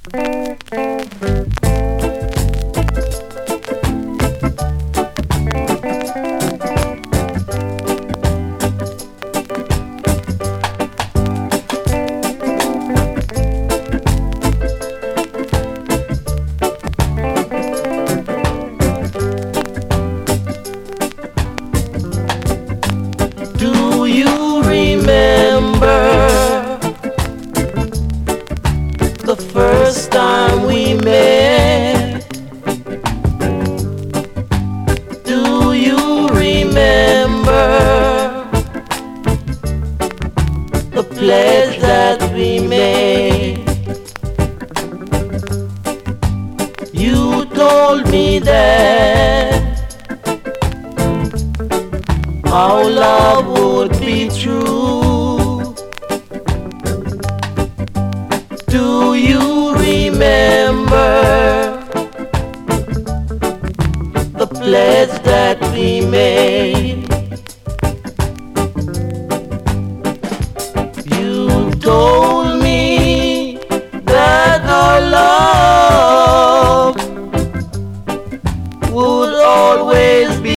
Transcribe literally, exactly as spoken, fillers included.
Do you remember the first time we met? Do you remember the pledge that we made? You told me that our love would be true. Do you remember the pledge that we made? You told